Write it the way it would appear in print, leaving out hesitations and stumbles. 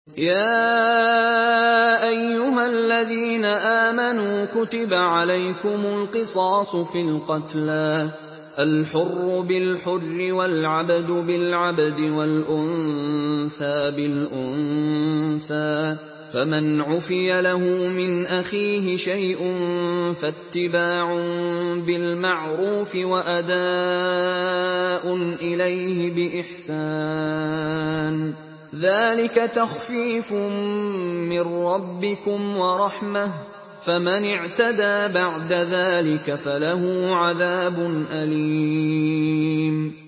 يَا أَيُّهَا الَّذِينَ آمَنُوا كُتِبَ عَلَيْكُمُ الْقِصَاصُ فِي الْقَتْلَى ۖ الْحُرُّ بِالْحُرِّ وَالْعَبْدُ بِالْعَبْدِ وَالْأُنثَىٰ بِالْأُنثَىٰ ۚ فَمَنْ عُفِيَ لَهُ مِنْ أَخِيهِ شَيْءٌ فَاتِّبَاعٌ بِالْمَعْرُوفِ وَأَدَاءٌ إِلَيْهِ بِإِحْسَانٍ ۗ ذَٰلِكَ تَخْفِيفٌ مِّن رَّبِّكُمْ وَرَحْمَةٌ ۚ فَمَنِ اعْتَدَىٰ بَعْدَ ذَٰلِكَ فَلَهُ عَذَابٌ أَلِيمٌ